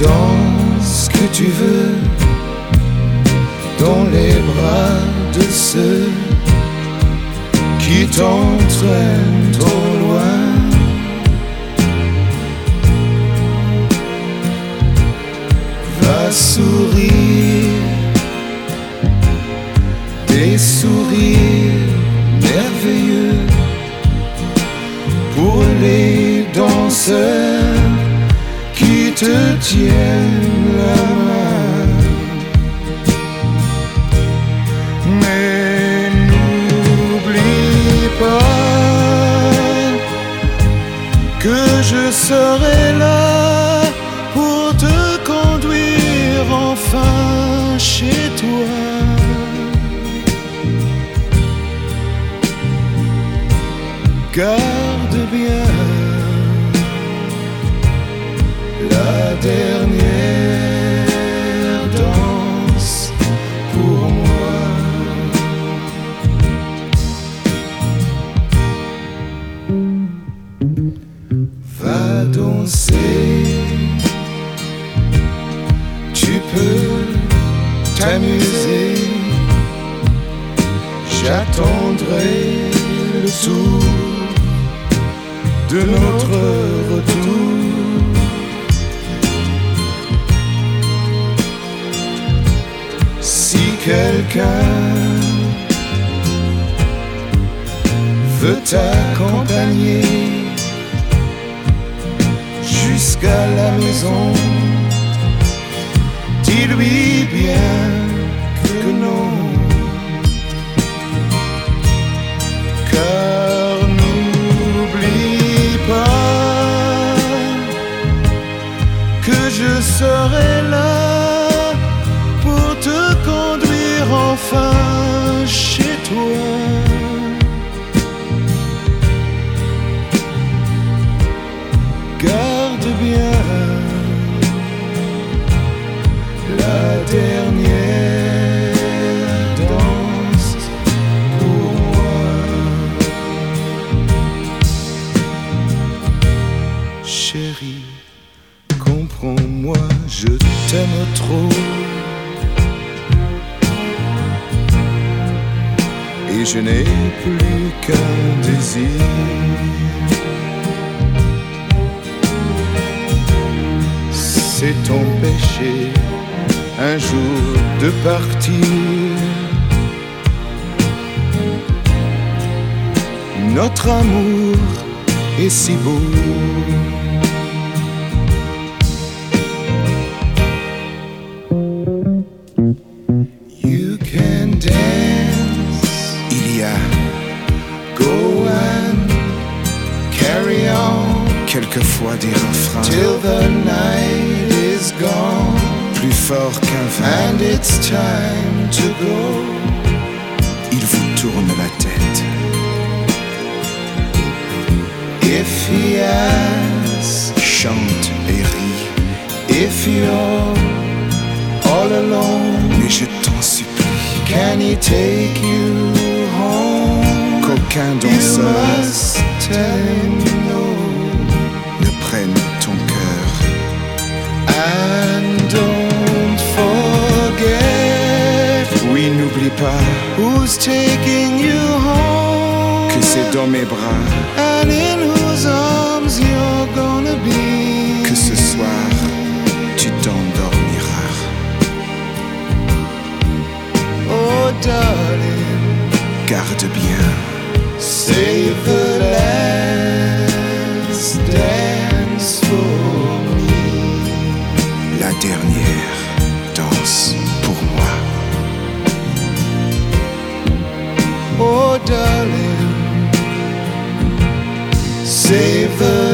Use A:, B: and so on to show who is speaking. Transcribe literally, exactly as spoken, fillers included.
A: danse que tu veux dans les bras de ceux qui t'entraînent trop loin. Va sourire, des sourires merveilleux pour les danseurs qui te tiennent la main. Mais n'oublie pas que je serai là pour te conduire enfin chez toi. Garde bien la dernière danse pour moi. Va danser, tu peux t'amuser, j'attendrai le tour de notre retour. Si quelqu'un veut t'accompagner jusqu'à la maison, dis-lui bien que non. Car n'oublie pas que je serai là pour te conduire enfin chez toi. Garde bien la dernière danse pour moi. Chérie, comprends-moi, je t'aime trop. Et je n'ai plus qu'un désir, c'est ton péché un jour de partir. Notre amour est si beau. You can dance, il y a go and carry on,
B: quelquefois des refrains
A: till the night is gone,
B: plus forts qu'un vent.
A: and it's time to go.
B: Il vous tourne la tête.
A: If he asks,
B: Chante et rit,
A: if you're all alone,
B: mais je t'en supplie,
A: can he take you home?
B: qu'aucun
A: You
B: danseur
A: must tell him no,
B: ne prenne ton cœur.
A: and don't forget,
B: Oui, n'oublie pas
A: who's taking you home,
B: que c'est dans mes bras
A: and in whose arms you're gonna be.
B: que ce soir tu t'endormiras.
A: Oh darling,
B: Garde bien
A: save the last dance for me.
B: la dernière danse pour moi.
A: Oh darling, save the